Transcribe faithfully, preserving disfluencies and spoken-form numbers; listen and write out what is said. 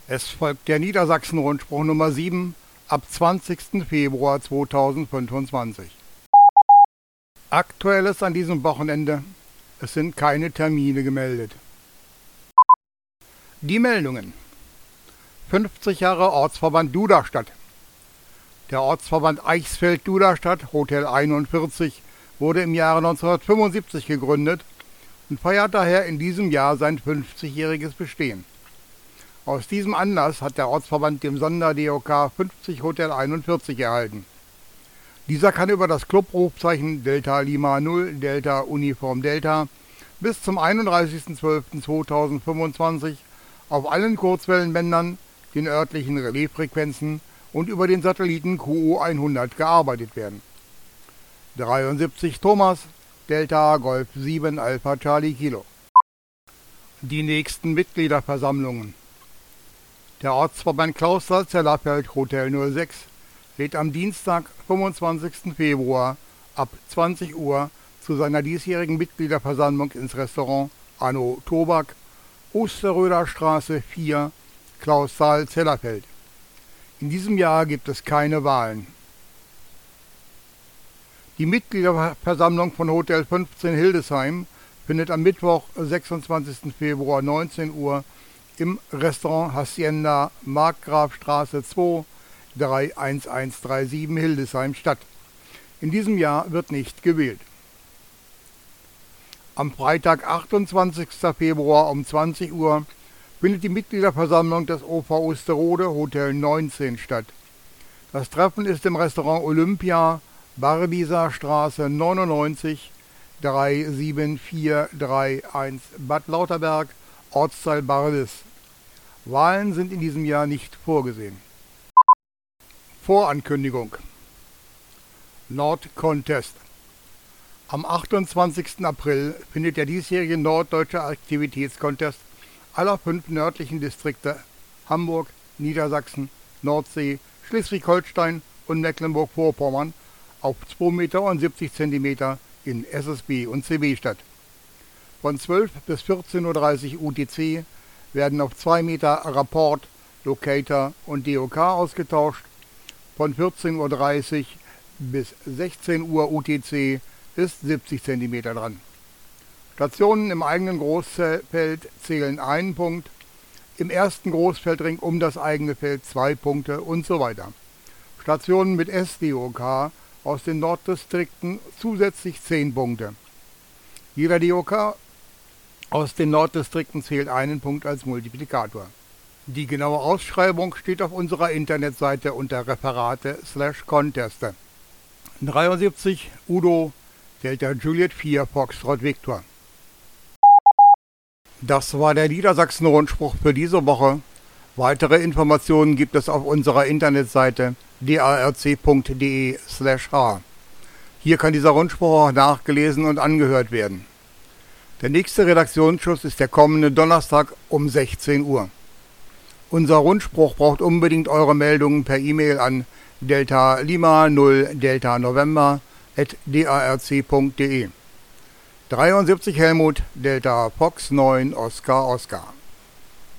Es folgt der Niedersachsen-Rundspruch Nummer sieben ab zwanzigsten Februar zweitausendfünfundzwanzig. Aktuelles an diesem Wochenende: Es sind keine Termine gemeldet. Die Meldungen: fünfzig Jahre Ortsverband Duderstadt. Der Ortsverband Eichsfeld-Duderstadt, Hotel einundvierzig, wurde im Jahre neunzehnhundertfünfundsiebzig gegründet und feiert daher in diesem Jahr sein fünfzigjähriges Bestehen. Aus diesem Anlass hat der Ortsverband dem Sonder-D O K fünfzig Hotel einundvierzig erhalten. Dieser kann über das Clubrufzeichen Delta Lima null Delta Uniform Delta bis zum einunddreißigsten zwölften zweitausendfünfundzwanzig auf allen Kurzwellenbändern, den örtlichen Relaisfrequenzen und über den Satelliten Q O hundert gearbeitet werden. dreiundsiebzig Thomas, Delta Golf sieben Alpha Charlie Kilo. Die nächsten Mitgliederversammlungen: Der Ortsverband Clausthal-Zellerfeld Hotel null sechs lädt am Dienstag, fünfundzwanzigsten Februar ab zwanzig Uhr zu seiner diesjährigen Mitgliederversammlung ins Restaurant Anno Tobak, Osterröder Straße vier, Clausthal-Zellerfeld. In diesem Jahr gibt es keine Wahlen. Die Mitgliederversammlung von Hotel fünfzehn Hildesheim findet am Mittwoch, sechsundzwanzigsten Februar neunzehn Uhr im Restaurant Hacienda Markgrafstraße zwei, drei eins eins drei sieben Hildesheim statt. In diesem Jahr wird nicht gewählt. Am Freitag, achtundzwanzigsten Februar um zwanzig Uhr findet die Mitgliederversammlung des O V Osterode Hotel neunzehn statt. Das Treffen ist im Restaurant Olympia, Barbieser Straße neunundneunzig, drei sieben vier drei eins Bad Lauterberg, Ortsteil Barbis. Wahlen sind in diesem Jahr nicht vorgesehen. Vorankündigung: Nord-Contest. Am achtundzwanzigsten April findet der diesjährige Norddeutsche Aktivitätscontest aller fünf nördlichen Distrikte Hamburg, Niedersachsen, Nordsee, Schleswig-Holstein und Mecklenburg-Vorpommern auf zwei Meter und siebzig Zentimeter in S S B und C B statt. Von zwölf bis vierzehn Uhr dreißig U T C werden auf zwei Meter Rapport, Locator und D O K ausgetauscht. Von vierzehn Uhr dreißig bis sechzehn Uhr U T C ist siebzig Zentimeter dran. Stationen im eigenen Großfeld zählen einen Punkt, im ersten Großfeldring um das eigene Feld zwei Punkte und so weiter. Stationen mit S D O K aus den Norddistrikten zusätzlich zehn Punkte. Jeder D O K aus den Norddistrikten zählt einen Punkt als Multiplikator. Die genaue Ausschreibung steht auf unserer Internetseite unter Referate slash Conteste. dreiundsiebzig Udo Delta Juliet vier Foxtrot Victor. Das war der Niedersachsen-Rundspruch für diese Woche. Weitere Informationen gibt es auf unserer Internetseite darc.de slash h. Hier kann dieser Rundspruch auch nachgelesen und angehört werden. Der nächste Redaktionsschuss ist der kommende Donnerstag um sechzehn Uhr. Unser Rundspruch braucht unbedingt eure Meldungen per E-Mail an Delta Lima null Delta November at darc.de. dreiundsiebzig Helmut Delta Fox neun Oscar Oscar.